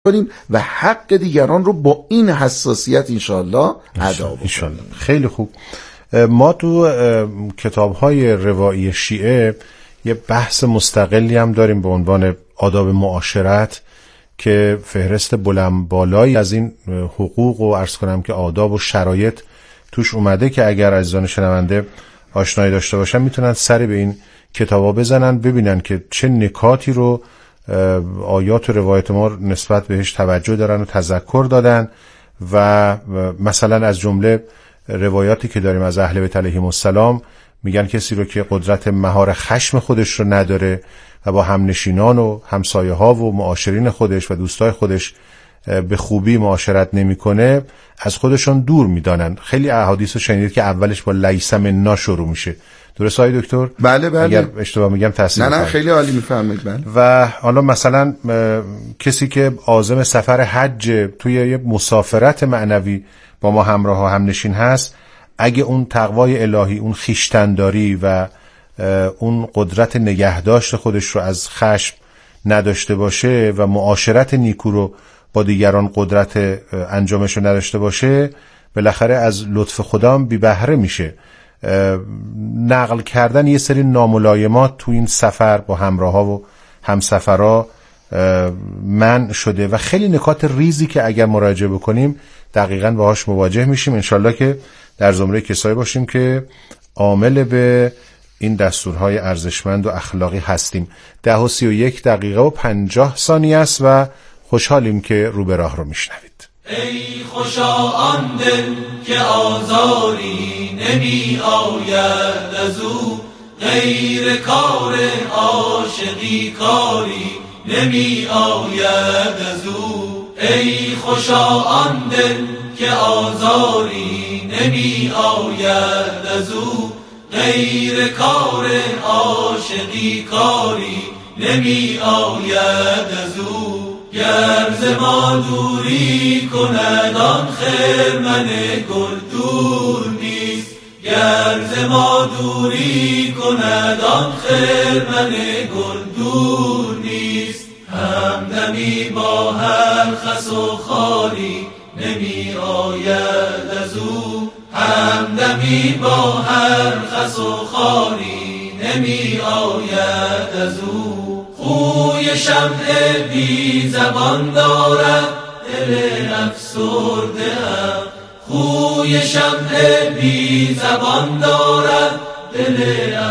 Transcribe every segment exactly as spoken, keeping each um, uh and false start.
کنیم و حق دیگران رو با این حساسیت انشالله ادا بکنیم. خیلی خوب. ما تو کتاب‌های روایی شیعه یه بحث مستقلی هم داریم به عنوان آداب معاشرت که فهرست بلند بالایی از این حقوق و عرض کنم که آداب و شرایط توش اومده که اگر عزیزان شنونده آشنایی داشته باشن میتونن سری به این کتابا بزنن ببینن که چه نکاتی رو آیات و روایت ما نسبت بهش توجه دارن و تذکر دادن و مثلا از جمله روایاتی که داریم از اهل بیت علیهم السلام میگن کسی رو که قدرت مهار خشم خودش رو نداره و با همنشینان و همسایه ها و معاشرین خودش و دوستای خودش به خوبی معاشرت نمیکنه از خودشون دور میدانن. خیلی احادیث رو شنیدید که اولش با لیس منا شروع میشه. درست آقای دکتر؟ بله بله. اگر اشتباه میگم تصحیح نه نه خیلی عالی میفهمید. بله. و حالا مثلا کسی که عازم سفر حج توی یه مسافرت معنوی با ما همراه و همنشین هست، اگه اون تقوای الهی، اون خویشتنداری و اون قدرت نگهداشت خودش رو از خشم نداشته باشه و معاشرت نیکو رو با دیگران قدرت انجامش رو نداشته باشه، بالاخره از لطف خدا بی بهره میشه. نقل کردن یه سری ناملایمات تو این سفر با همراها و همسفرها منع شده و خیلی نکات ریزی که اگر مراجعه بکنیم دقیقاً باهاش مواجه میشیم. انشالله که در زمره کسایی باشیم که عامل به این دستورهای ارزشمند و اخلاقی هستیم. ده و سی و یک دقیقه و پنجاه ثانیه است و خوشحالیم که رو به راه رو میشنوید. ای خوشا آن دل که آزاری نمی آید از او، غیر کار عاشقی کاری نمی آید از او. ای خوشا آن دل که آزاری نمی آید از او، غیر کار عاشقی کاری نمی آید از او. گر ز ما دوری کند آن خرمن گل دور نیست، گر ز ما دوری کند آن خرمن گل دور نیست. همدمی با هر خس و خاری نمی آید از او، همدمی با هر خس و خاری نمی آید از او. خوی شمع بی زبان دارد دل افسرده ام، خوی شمع بی زبان دارد دل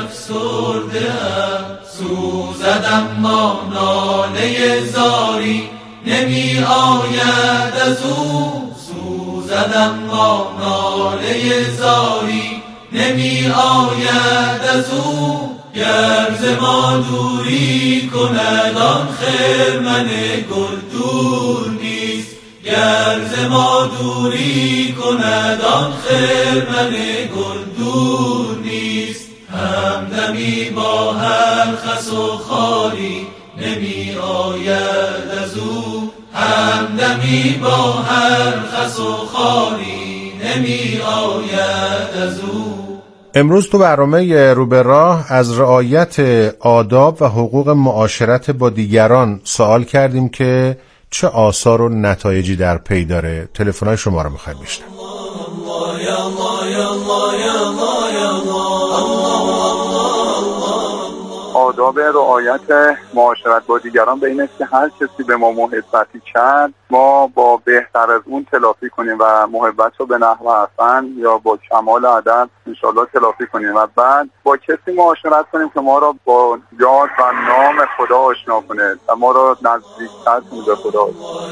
افسرده ام. سوزد اما ناله زاری نمی آید از او، سوزد اما ناله زاری نمی آید از او. گر ز ما دوری کند آن خرمن گل دور نیست، گر ز ما دوری کند آن خرمن گل دور نیست. همدمی با هر خس و خاری نمی آید از او، همدمی با هر خس و خاری نمی آید از او. امروز تو برنامه رو به راه از رعایت آداب و حقوق معاشرت با دیگران سوال کردیم که چه آثار و نتایجی در پی داره. تلفن‌های شما رو می‌خوایم بشنویم. آداب رعایت معاشرت با دیگران به این است که هر کسی به ما محبتی کرد ما با بهتر از اون تلافی کنیم و محبت رو به نحو احسن یا با کمال ادب انشالله تلافی کنیم و بعد با کسی معاشرت کنیم که ما را با یاد و نام خدا آشنا کنه و ما را نزدیکتر کنه به خدا.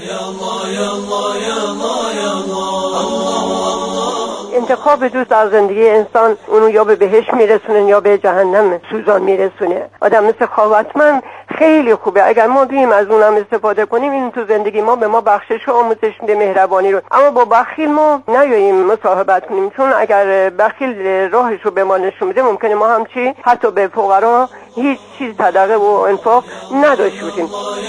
انتخاب دوست از زندگی انسان اونو یا به بهشت میرسونه یا به جهنم سوزان میرسونه. آدم مثل خواهرمند خیلی خوبه اگر ما بیم از اونم استفاده کنیم، این تو زندگی ما به ما بخشش و آموزش میده، مهربانی رو. اما با بخیل ما نیاییم مصاحبت کنیم، چون اگر بخیل راهش رو به ما نشون میده ممکنه ما هم چی حتی به فقرا هیچ چیز صدقه و انفاق نداشته باشیم.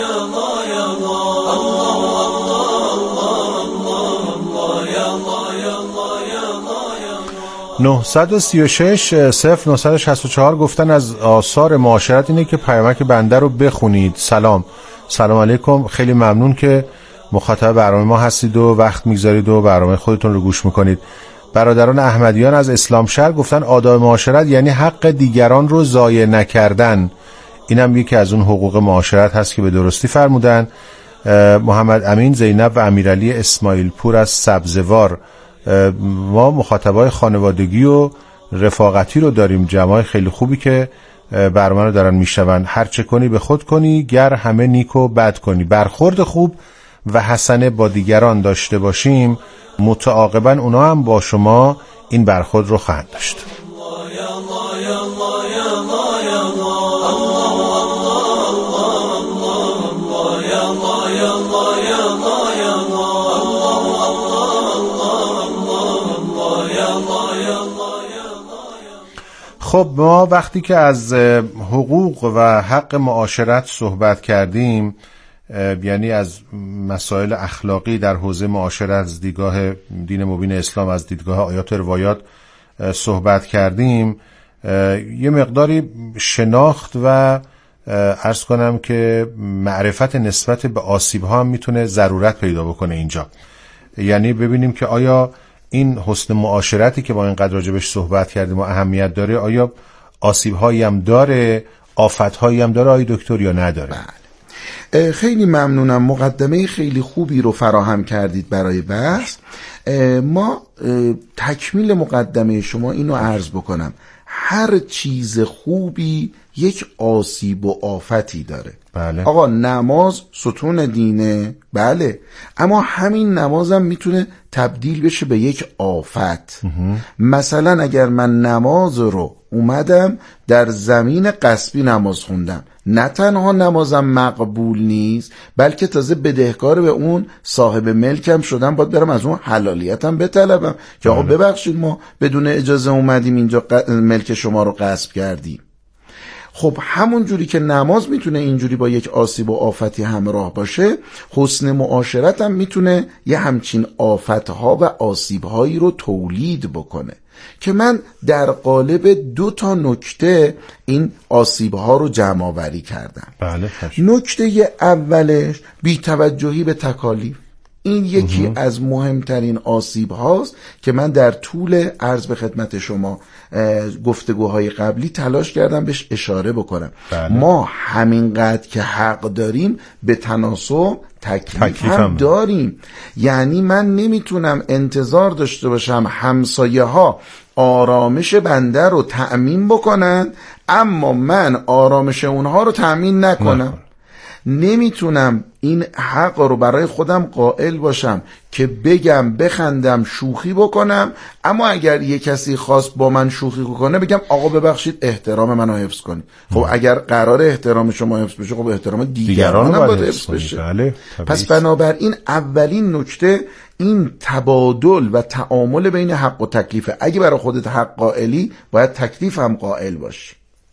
نه سه شش صفر نه شش چهار گفتن از آثار معاشرت اینه که پیامک بنده رو بخونید. سلام. سلام علیکم. خیلی ممنون که مخاطب برنامه ما هستید و وقت میگذارید و برنامه خودتون رو گوش میکنید. برادران احمدیان از اسلام شهر گفتن آداب معاشرت یعنی حق دیگران رو ضایع نکردن. اینم یکی از اون حقوق معاشرت هست که به درستی فرمودن. محمد امین زینب و امیرعلی اسماعیل پور از سبزوار، ما مخاطبای خانوادگی و رفاقتی رو داریم، جماعت خیلی خوبی که برنامه رو دارن میشنون. هر چه کنی به خود کنی، گر همه نیک و بد کنی. برخورد خوب و حسنه با دیگران داشته باشیم، متعاقبا اونا هم با شما این برخورد رو خواهند داشت. خب ما وقتی که از حقوق و حق معاشرت صحبت کردیم، یعنی از مسائل اخلاقی در حوزه معاشرت از دیدگاه دین مبین اسلام، از دیدگاه آیات و روایات صحبت کردیم، یه مقداری شناخت و عرض کنم که معرفت نسبت به آسیب ها هم میتونه ضرورت پیدا بکنه اینجا. یعنی ببینیم که آیا این حسن معاشرتی که با اینقدر راجبش صحبت کردیم و اهمیت داره، آیا آسیب هایی هم داره، آفت هایی هم داره آیا دکتر یا نداره؟ بله. خیلی ممنونم، مقدمه خیلی خوبی رو فراهم کردید برای بحث. ما تکمیل مقدمه شما اینو عرض بکنم، هر چیز خوبی یک آسیب و آفتی داره. بله. آقا نماز ستون دینه، بله، اما همین نمازم میتونه تبدیل بشه به یک آفت. مثلا اگر من نماز رو اومدم در زمین غصبی نماز خوندم، نه تنها نمازم مقبول نیست، بلکه تازه بدهکار به اون صاحب ملکم شدم، باید برم از اون حلالیتم بطلبم که آقا ببخشید ما بدون اجازه اومدیم اینجا ملک شما رو غصب کردیم. خب همون جوری که نماز میتونه اینجوری با یک آسیب و آفتی همراه باشه، حسن معاشرت هم میتونه یه همچین آفتها و آسیبهایی رو تولید بکنه که من در قالب دو تا نکته این آسیبها رو جمع آوری کردم. بله. نکته اولش بی‌توجهی به تکالیف. این یکی امه. از مهمترین آسیب هاست که من در طول عرض به خدمت شما گفتگوهای قبلی تلاش کردم بهش اشاره بکنم. بله. ما همینقدر که حق داریم به تناسب تکلیف, تکلیف هم, هم داریم. یعنی من نمیتونم انتظار داشته باشم همسایه ها آرامش بنده رو تأمین بکنن اما من آرامش اونها رو تأمین نکنم. نه. نمیتونم این حق رو برای خودم قائل باشم که بگم بخندم شوخی بکنم، اما اگر یه کسی خواست با من شوخی کنه بگم آقا ببخشید احترام منو حفظ کنی. خب اگر قرار احترام شما حفظ بشه، خب احترام دیگران هم باید حفظ بشه. بله. پس بنابراین اولین نکته این تبادل و تعامل بین حق و تکلیفه. اگه برای خودت حق قائلی باید تکلیف هم قائل باشی.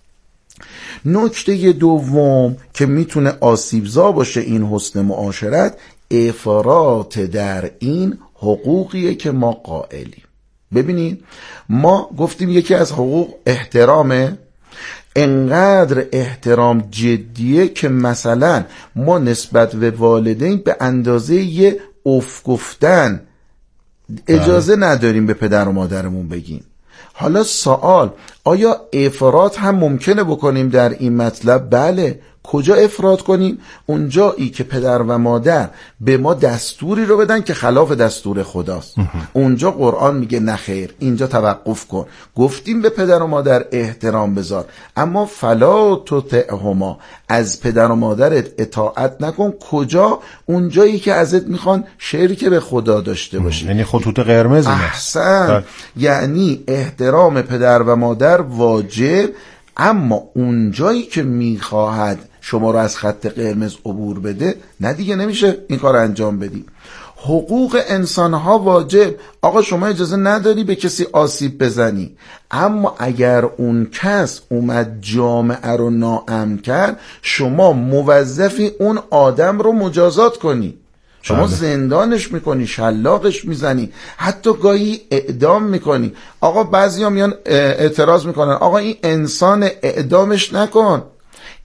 نکته دوم که میتونه آسیبزا باشه این حسن معاشرت، افراط در این حقوقیه که ما قائلیم. ببینید ما گفتیم یکی از حقوق احترامه، انقدر احترام جدیه که مثلا ما نسبت به والدین به اندازه یه اف گفتن اجازه نداریم به پدر و مادرمون بگیم. حالا سوال، آیا افراط هم ممکنه بکنیم در این مطلب؟ بله. کجا افراط کنیم؟ اونجایی که پدر و مادر به ما دستوری رو بدن که خلاف دستور خداست. اونجا قرآن میگه نخیر، اینجا توقف کن. گفتیم به پدر و مادر احترام بذار، اما فلا تطعهما، از پدر و مادرت اطاعت نکن. کجا؟ اونجایی که ازت میخوان شرک به خدا داشته باشی. یعنی خطوط قرمز. احسن. یعنی احترام پدر و مادر واجب، اما اونجایی که میخواهد شما رو از خط قرمز عبور بده، نه دیگه نمیشه این کار انجام بدی. حقوق انسانها واجب. آقا شما اجازه نداری به کسی آسیب بزنی، اما اگر اون کس اومد جامعه رو ناامن کرد، شما موظفی اون آدم رو مجازات کنی. شما بله. زندانش میکنی، شلاقش میزنی، حتی گاهی اعدام میکنی. آقا بعضی ها میان اعتراض میکنن آقا این انسان اعدامش نکن.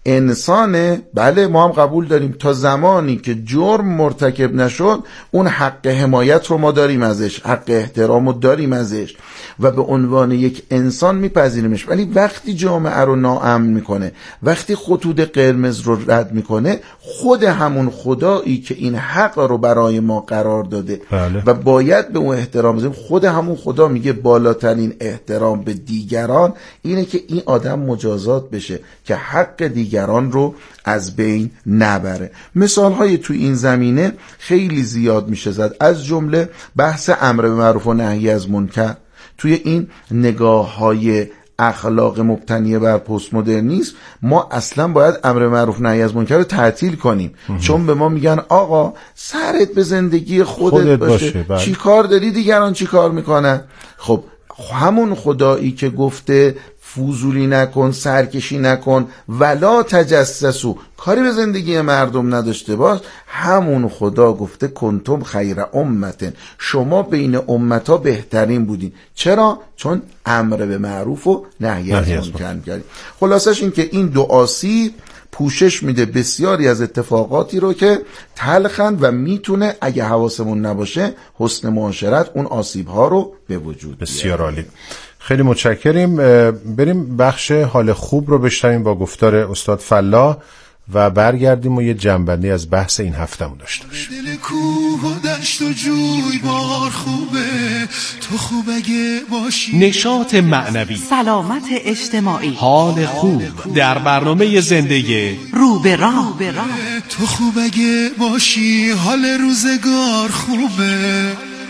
انسانه، بله ما هم قبول داریم تا زمانی که جرم مرتکب نشد اون حق حمایت رو ما داریم ازش، حق احترام رو داریم ازش و به عنوان یک انسان میپذیریمش. ولی وقتی جامعه رو ناامن میکنه، وقتی خطوط قرمز رو رد میکنه، خود همون خدایی که این حق رو برای ما قرار داده بله. و باید به اون احترام بذاریم، خود همون خدا میگه بالاترین احترام به دیگران اینه که این آدم مجازات بشه که حق دیگران رو از بین نبره. مثال های تو این زمینه خیلی زیاد میشه زد، از جمله بحث امر به معروف و نهی از منکر. توی این نگاه های اخلاق مبتنی بر پست مدرنیسم ما اصلا باید امر معروف نهی از منکر رو تعطیل کنیم، چون به ما میگن آقا سرت به زندگی خودت, خودت باشه, باشه. چی کار داری دیگران چی کار میکنن؟ خب همون خدایی که گفته فضولی نکن، سرکشی نکن، ولا تجسسو، کاری به زندگی مردم نداشته باش، همون خدا گفته کنتم خیر امتن، شما بین امتا بهترین بودین. چرا؟ چون امر به معروف و نهی از منکر کردین. خلاصش این که این دو آسیب پوشش میده بسیاری از اتفاقاتی رو که تلخن و میتونه اگه حواسمون نباشه حسن معاشرت اون آسیب ها رو به وجود بیاره. بسیار عالی، خیلی متشکریم. بریم بخش حال خوب رو بشنویم با گفتار استاد فلاح و برگردیم و یه جنبندی از بحث این هفتهمون داشته باشیم. دل کوه و دشت و جوی بار خوبه، تو خوب اگه باشی. نشاط معنوی، سلامت اجتماعی، حال خوب در برنامه زندگی رو به راه. تو خوب اگه باشی حال روزگار خوبه.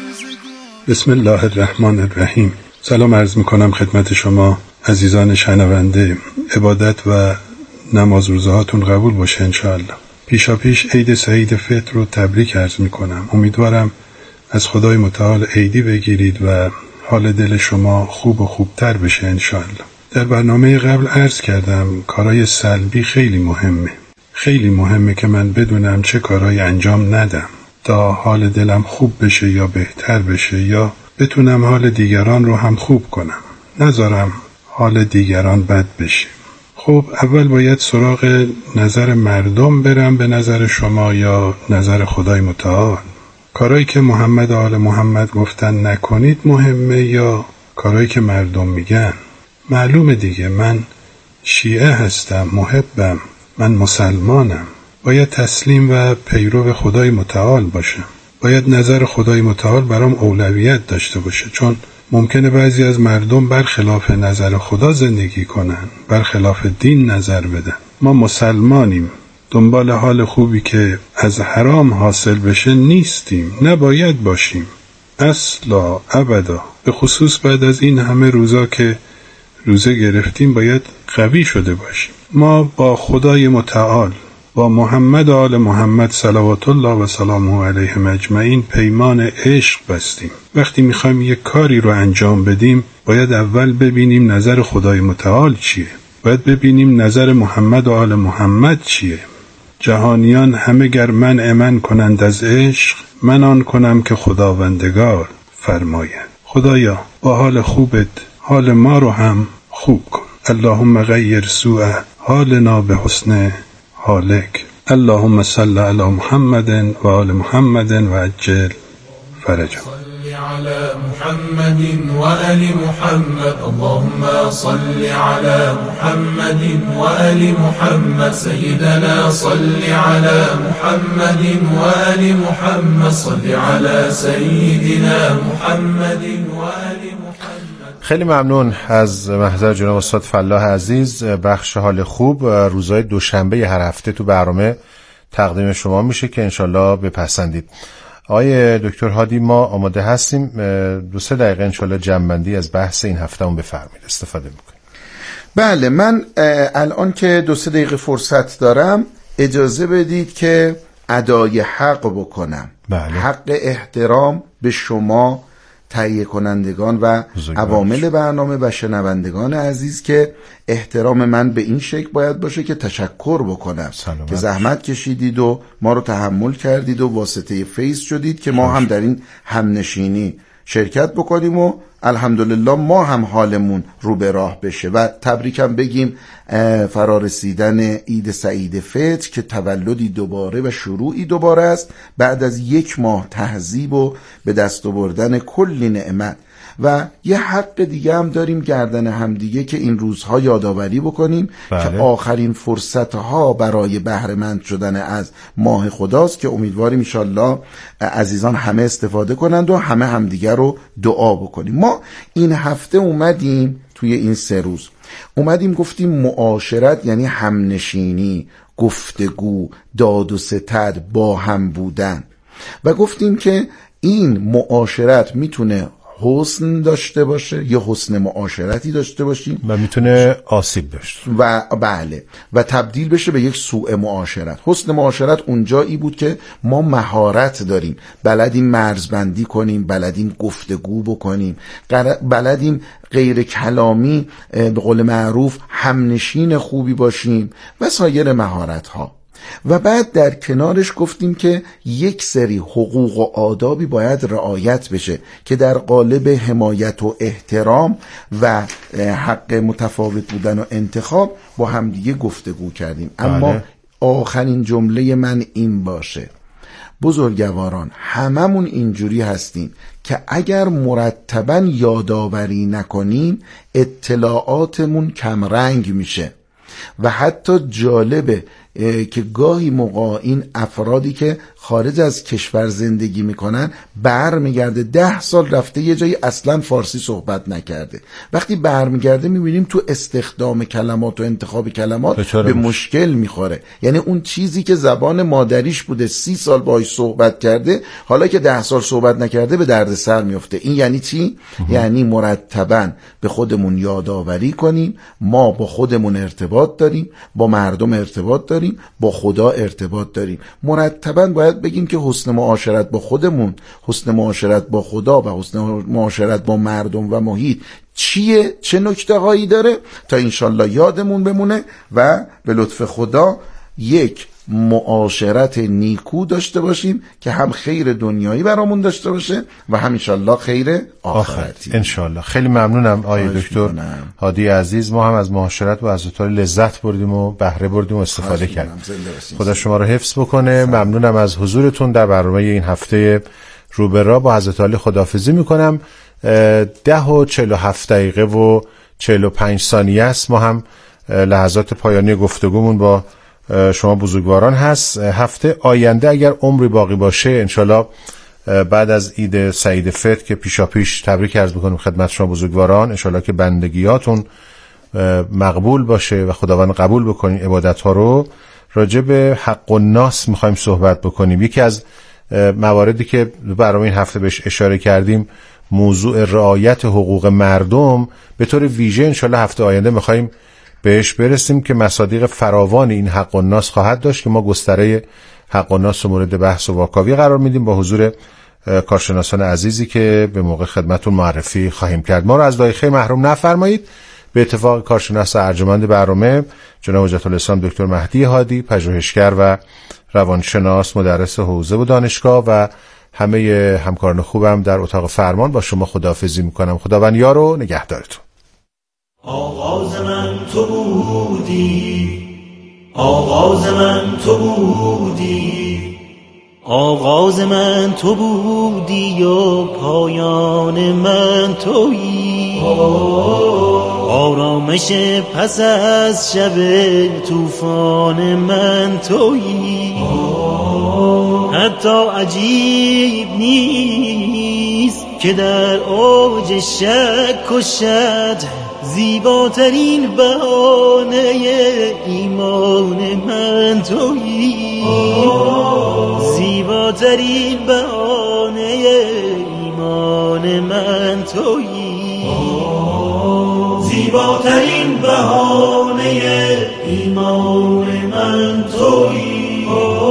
بسم الله الرحمن الرحیم. سلام عرض میکنم خدمت شما عزیزان شنونده. عبادت و نماز روزه هاتون قبول باشه انشاءالله. پیشا پیش عید سعید فطر رو تبریک عرض میکنم. امیدوارم از خدای متعال عیدی بگیرید و حال دل شما خوب و خوبتر بشه انشاءالله. در برنامه قبل عرض کردم کارهای سلبی خیلی مهمه. خیلی مهمه که من بدونم چه کارهای انجام ندم تا حال دلم خوب بشه یا بهتر بشه، یا بتونم حال دیگران رو هم خوب کنم، نذارم حال دیگران بد بشه. خب اول باید سراغ نظر مردم برم به نظر شما یا نظر خدای متعال. کارهایی که محمد و آل محمد گفتن نکنید مهمه یا کارهایی که مردم میگن؟ معلومه دیگه، من شیعه هستم، محبم، من مسلمانم، باید تسلیم و پیرو خدای متعال باشم. باید نظر خدای متعال برام اولویت داشته باشه، چون ممکنه بعضی از مردم برخلاف نظر خدا زندگی کنن، برخلاف دین نظر بدن. ما مسلمانیم، دنبال حال خوبی که از حرام حاصل بشه نیستیم، نباید باشیم اصلا ابدا. به خصوص بعد از این همه روزا که روزه گرفتیم باید قوی شده باشیم. ما با خدای متعال، با محمد و آل محمد صلوات الله و سلامه علیهم اجمعین پیمان عشق بستیم. وقتی میخوایم یک کاری رو انجام بدیم باید اول ببینیم نظر خدای متعال چیه، باید ببینیم نظر محمد و آل محمد چیه. جهانیان همه گر منع من کنند از عشق، من آن کنم که خداوندگار فرماید. خدایا با حال خوبت حال ما رو هم خوب کن. اللهم غیر سوء حالنا به حسن حالک. اللهم صل علی محمد و آل محمد و عجل فرجهم. صل علی محمد و آل محمد. اللهم صل علی محمد و آل محمد. سیدنا صل علی محمد و آل محمد. صل علی سیدنا محمد و آل محمد. خیلی ممنون از محضر جناب استاد فلاح عزیز. بخش حال خوب روزهای دوشنبه هر هفته تو برنامه تقدیم شما میشه که انشالله بپسندید. آقای دکتر هادی ما آماده هستیم، دو سه دقیقه انشالله جمع‌بندی از بحث این هفته هم بفرمایید، استفاده میکنیم. بله، من الان که دو سه دقیقه فرصت دارم اجازه بدید که ادای حق بکنم. بله. حق احترام به شما تهیه کنندگان و عوامل برنامه و شنوندگان عزیز که احترام من به این شکل باید باشه که تشکر بکنم سلامت. که زحمت کشیدید و ما رو تحمل کردید و واسطه فیض شدید که ما هم در این همنشینی شرکت بکنیم و الحمدلله ما هم حالمون رو به راه بشه و تبریکم بگیم فرارسیدن عید سعید فطر که تولدی دوباره و شروعی دوباره است بعد از یک ماه تهذیب و به دست آوردن کلی نعمت. و یه حق دیگه هم داریم گردن همدیگه که این روزها یادآوری بکنیم بله. که آخرین فرصتها برای بهره‌مند شدن از ماه خداست که امیدواریم انشالله عزیزان همه استفاده کنند و همه همدیگه رو دعا بکنیم. ما این هفته اومدیم توی این سه روز اومدیم گفتیم معاشرت یعنی همنشینی، گفتگو، داد و ستد، با هم بودن و گفتیم که این معاشرت میتونه حسن داشته باشه یا حسن معاشرتی داشته باشیم و میتونه آسیب داشته و بله و تبدیل بشه به یک سوء معاشرت. حسن معاشرت اونجایی بود که ما مهارت داریم، بلدیم مرزبندی کنیم، بلدیم گفتگو بکنیم، بلدیم غیر کلامی به قول معروف همنشین خوبی باشیم و سایر مهارت ها. و بعد در کنارش گفتیم که یک سری حقوق و آدابی باید رعایت بشه که در قالب حمایت و احترام و حق متفاوت بودن و انتخاب با همدیگه گفتگو کردیم. اما بله. آخرین جمله من این باشه بزرگواران هممون اینجوری هستیم که اگر مرتباً یادآوری نکنیم اطلاعاتمون کمرنگ میشه و حتی جالبه که گاهی موقع این افرادی که خارج از کشور زندگی میکنن برمیگرده ده سال رفته یه جایی اصلا فارسی صحبت نکرده، وقتی برمیگرده میبینیم تو استخدام کلمات و انتخاب کلمات به مشکل میخوره. یعنی اون چیزی که زبان مادریش بوده سی سال باهاش صحبت کرده حالا که ده سال صحبت نکرده به درد سر میفته. این یعنی چی؟ یعنی مرتباً به خودمون یادآوری کنیم ما با خودمون ارتباط داریم، با مردم ارتباط داریم، با خدا ارتباط داریم. مرتباً باید بگیم که حسن معاشرت با خودمون، حسن معاشرت با خدا و حسن معاشرت با مردم و محیط چیه، چه نکته هایی داره تا انشالله یادمون بمونه و به لطف خدا یک معاشرت نیکو داشته باشیم که هم خیر دنیایی برامون داشته باشه و هم انشالله خیر آخرتی انشالله. خیلی ممنونم آقای دکتر هادی عزیز. ما هم از معاشرت و از اطلاع لذت بردیم و بهره بردیم و استفاده کردیم. خدا شما رو حفظ بکنه. ممنونم از حضورتون در برنامه این هفته روبرا. با حضرت عالی خداحافظی میکنم. ده و چهل و هفت دقیقه و چهل و پنج ثانیه است. ما هم لحظات پایانی گفتگومون با شما بزرگواران هست. هفته آینده اگر عمری باقی باشه انشالله بعد از عید سعید فطر که پیشا پیش تبریک عرض میکنیم خدمت شما بزرگواران، انشالله که بندگیاتون مقبول باشه و خداوند قبول بکنیم عبادت ها رو. راجع به حق الناس میخوایم صحبت بکنیم. یکی از مواردی که برای این هفته بهش اشاره کردیم موضوع رعایت حقوق مردم به طور ویژه انشالله هفته آینده میخوایم بهش برسیم که مصادیق فراوان این حق الناس خواهد داشت که ما گستره حق الناس رو مورد بحث و واکاوی قرار میدیم با حضور کارشناسان عزیزی که به موقع خدمتتون معرفی خواهیم کرد. ما رو از دعای خیر محروم نفرمایید. به اتفاق کارشناس ارجمند برنامه جناب حجت الاسلام دکتر مهدی هادی، پژوهشگر و روانشناس، مدرس حوزه و دانشگاه و همه همکاران خوبم در اتاق فرمان با شما خداحافظی میکنم. خداوند یار و نگهدارتون. آغاز من تو بودی، آغاز من تو بودی، آغاز من تو بودی و پایان من تویی. آرامش پس از شب طوفان من تویی. حتی عجیب نیست که در اوج شک و شد زیباترین بهانه ایمان من تویی. زیباترین بهانه ایمان من تویی. زیباترین بهانه ایمان من تویی.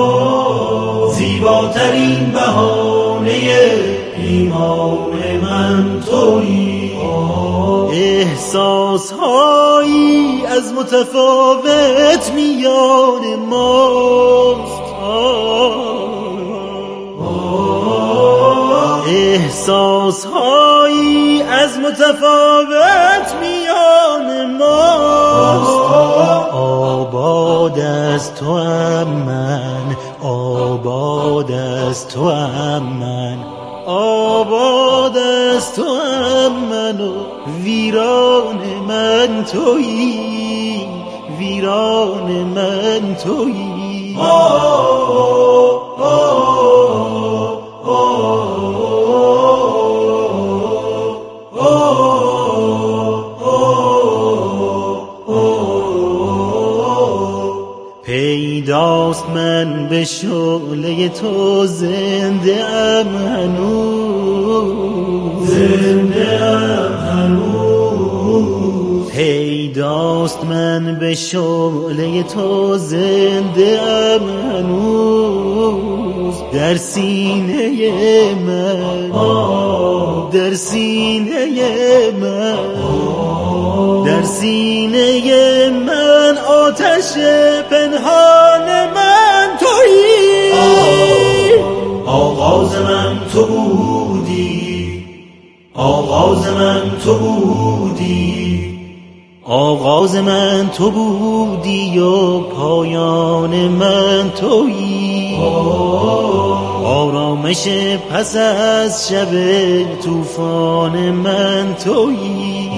زیباترین بهانه ایمان من تویی. احساس هایی از متفاوت میان ماست. احساسهایی از متفاوت میان ماست. آباد از تو ام من، آباد از تو ام من، آباد از تو ام من و ویران من تویی، ویران من تویی. آه آه پیداست من به شعله تو زنده ام هنوز، زنده ام هنوز. پیداست من به شعله تو زنده ام هنوز، در سینه من، در سینه من، در سینه من آتش پنهان من تویی. آغاز من تو بودی، آغاز من تو بودی، آغاز من تو بودی و پایان من تویی. آرامش پس از شب طوفان من تویی.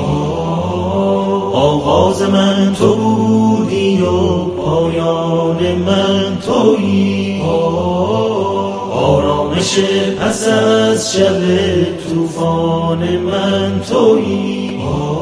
آغاز من تو بودی و پایان من تویی. آرامش پس از شب طوفان من تویی.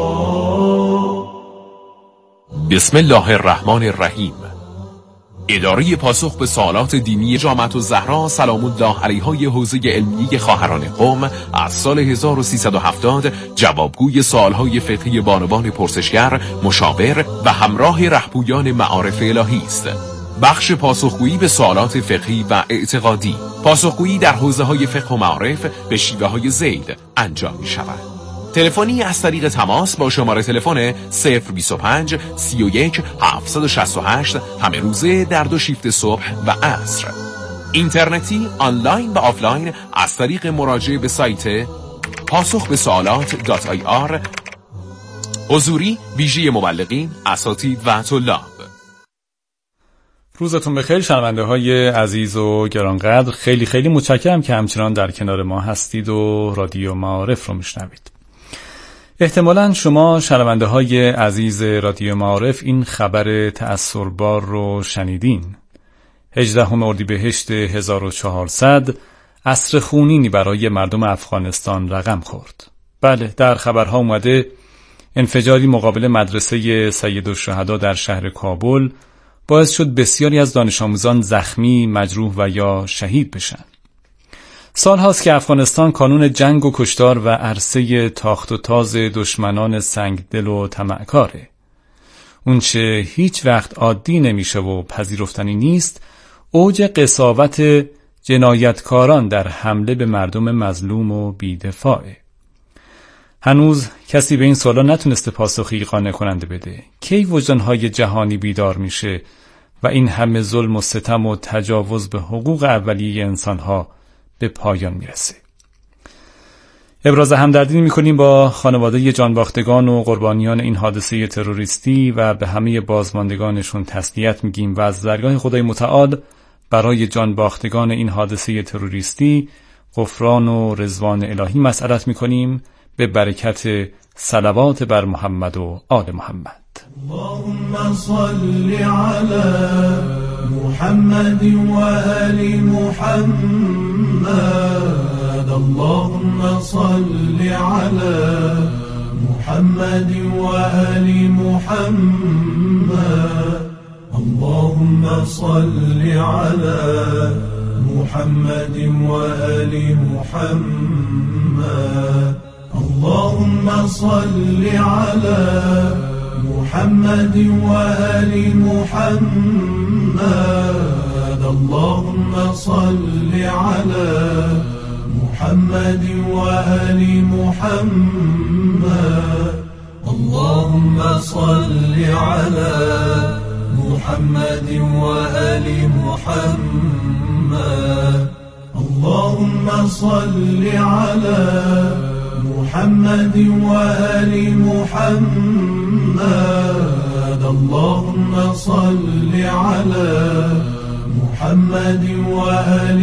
بسم الله الرحمن الرحیم. اداره پاسخ به سوالات دینی جامعه الزهرا سلام الله علیها حوزه علمی خواهران قم از سال هزار و سیصد و هفتاد جوابگوی سوالهای فقهی بانوان پرسشگر، مشاور و همراه رهپویان معارف الهی است. بخش پاسخگویی به سوالات فقهی و اعتقادی، پاسخگویی در حوزه‌های فقه و معارف به شیوه‌های زید انجام می‌شود. تلفنی از طریق تماس با شماره تلفن صفر بیست و پنج سی و یک هفتصد و شصت و هشت همه روزه در دو شیفت صبح و عصر. اینترنتی، آنلاین و آفلاین از طریق مراجعه به سایت پاسخ به سوالات دات آی آر. حضوری ویژه مبلغین، اساتید و طلاب. روزتون بخیر شنونده های عزیز و گرانقدر. خیلی خیلی متشکرم که همچنان در کنار ما هستید و رادیو معارف رو میشنوید. احتمالاً شما شنونده های عزیز رادیو معارف این خبر تأثربار رو شنیدین. هجدهم اردیبهشت هزار و چهارصد عصر خونینی برای مردم افغانستان رقم خورد. بله، در خبرها اومده انفجاری مقابل مدرسه سیدالشهدا در شهر کابل باعث شد بسیاری از دانش آموزان زخمی، مجروح و یا شهید بشن. سال هاست که افغانستان کانون جنگ و کشتار و عرصه تاخت و تاز دشمنان سنگدل و طمعکاره. اون چه هیچ وقت عادی نمیشه و پذیرفتنی نیست، اوج قساوت جنایتکاران در حمله به مردم مظلوم و بی‌دفاعه. هنوز کسی به این سوالا نتونسته پاسخی قانع کننده بده. کی وجدانهای جهانی بیدار میشه و این همه ظلم و ستم و تجاوز به حقوق اولیه انسانها به پایان میرسه؟ ابراز همدردی میکنیم با خانواده جانباختگان و قربانیان این حادثه تروریستی و به همه بازماندگانشون تسلیت میگیم و از درگاه خدای متعال برای جانباختگان این حادثه تروریستی غفران و رضوان الهی مسئلت میکنیم به برکت صلوات بر محمد و آل محمد. اللهم صل على محمد و آل محمد. اللهم صل على محمد و آل محمد. اللهم صل على محمد و آل محمد. اللهم صل على محمد و آل محمد. اللهم صل على محمد و آل محمد. اللهم صل على محمد و آل محمد. اللهم صل على محمد وآل محمد اللهم صل على محمد وآل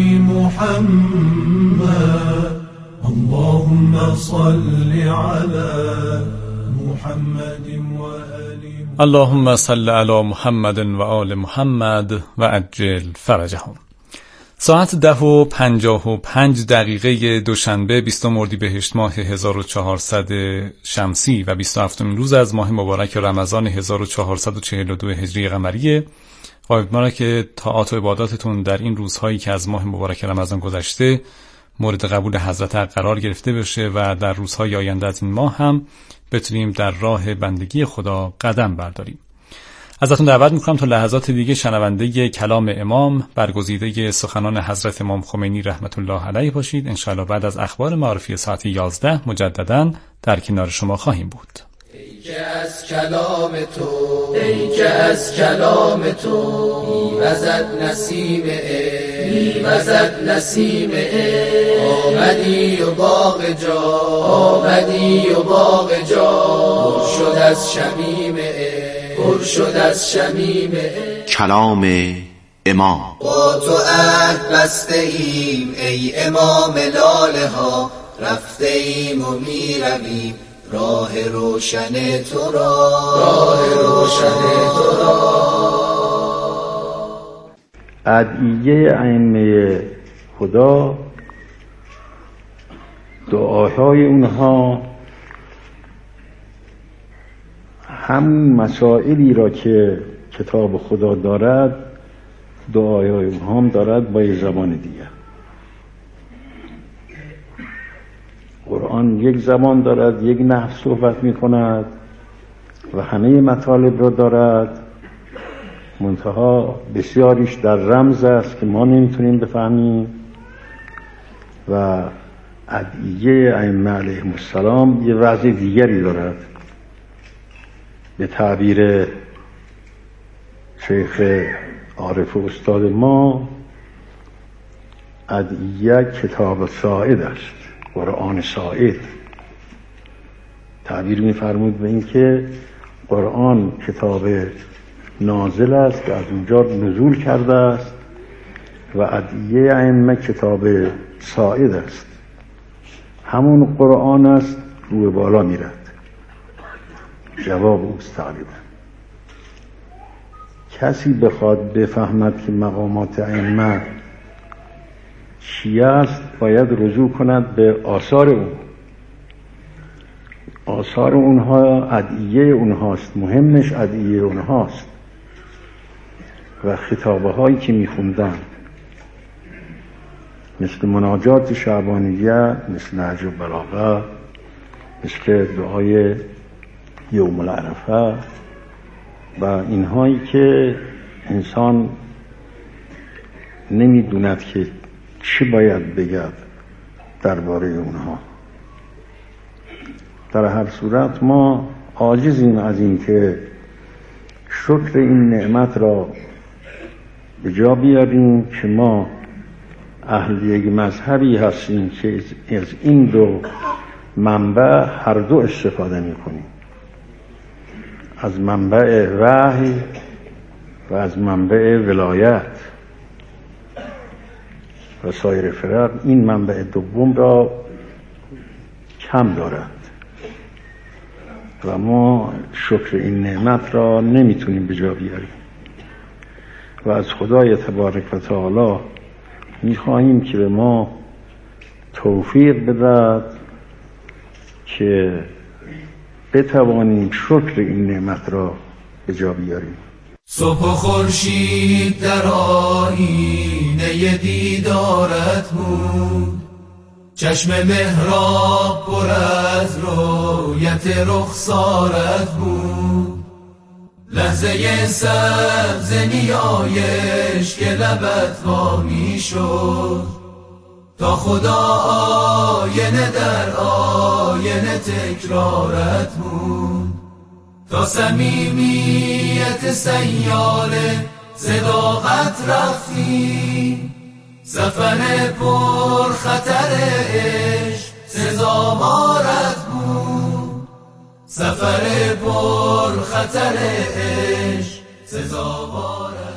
محمد اللهم صل على محمد وآل محمد اللهم صل على محمد و آل محمد و عجل فرجهم. ساعت ده و پنجاه و پنج دقیقه دوشنبه بیستم اردیبهشت ماه هزار و چهارصد شمسی و بیست و هفتمین روز از ماه مبارک رمضان هزار و چهارصد و چهل و دو هجری قمری. امیدوارم که طاعات و عباداتتون در این روزهایی که از ماه مبارک رمضان گذشته مورد قبول حضرت حق قرار گرفته بشه و در روزهای آینده از این ماه هم بتونیم در راه بندگی خدا قدم برداریم. ازتون دعوت میکنم تا لحظات دیگه شنونده کلام امام برگزیده سخنان حضرت امام خمینی رحمت الله علیه باشید. انشاءالله بعد از اخبار معارفی ساعت یازده مجددا در کنار شما خواهیم بود. ای که از کلام تو ای که از کلام تو میوزد نسیم عشق میوزد نسیم عشق آمدی و باغ جا آمدی و باغ جا پر شد از شمیم عشق پر شد از شمیم عشق. کلام امام. با تو عهد بسته ایم ای امام لاله ها رفته ایم و میرویم راه روشن تو را راه روشن تو را. ادعیه ائمه خدا، دعاهای اونها همون مسائلی را که کتاب خدا دارد دعاهای اونها هم دارد با یک زبان دیگر. قرآن یک زبان دارد، یک نحو صحبت می کند و همه مطالب را دارد، منتها بسیاریش در رمز است که ما نمیتونیم بفهمیم و ادعیه ائمه علیهم السلام یه وضع دیگری دارد. به تعبیر شیخ عارف و استاد ما، ادعیه کتاب ساعد است، قرآن ساعد. تعبیر می‌فرمود به این که قرآن کتاب نازل است که از اونجا نزول کرده است و ادعیه ائمه کتاب ساعد است، همون قرآن است روی بالا میرد. جواب اوست تقریبا. کسی بخواد بفهمد که مقامات ائمه چی است باید رجوع کند به آثار اون. آثار اونها ادعیه اونهاست، مهمش ادعیه اونهاست و خطابه هایی که میخوندن مثل مناجات شعبانیه، مثل نهج البلاغه، مثل دعای یوم العرفه و اینهایی که انسان نمیدوند که چی باید بگد درباره اونها. در هر صورت ما عاجزیم از این که شکر این نعمت را به جا بیاریم که ما اهل یک مذهبی هستیم که از این دو منبع هر دو استفاده میکنیم، از منبع وحی و از منبع ولایت و سایر فرق این منبع دوم را کم دارد و ما شکر این نعمت را نمیتونیم به جا بیاریم و از خدای تبارک و تعالی میخواهیم که به ما توفیق بدهد که بتوانیم شکر این نعمت را به جا بیاریم. صبح و خورشید در آیینه دیدارت بود، چشم محراب پر از رویت رخسارت بود، لحظه سبز نیایش که لبت وا می شد تا خدا آینه در آینه تکرارت بود، تا صمیمیت سیال صداقت رفتی سفر پر خطر عشق سزاوارت بود، سفر پر خطر عشق سزاوارت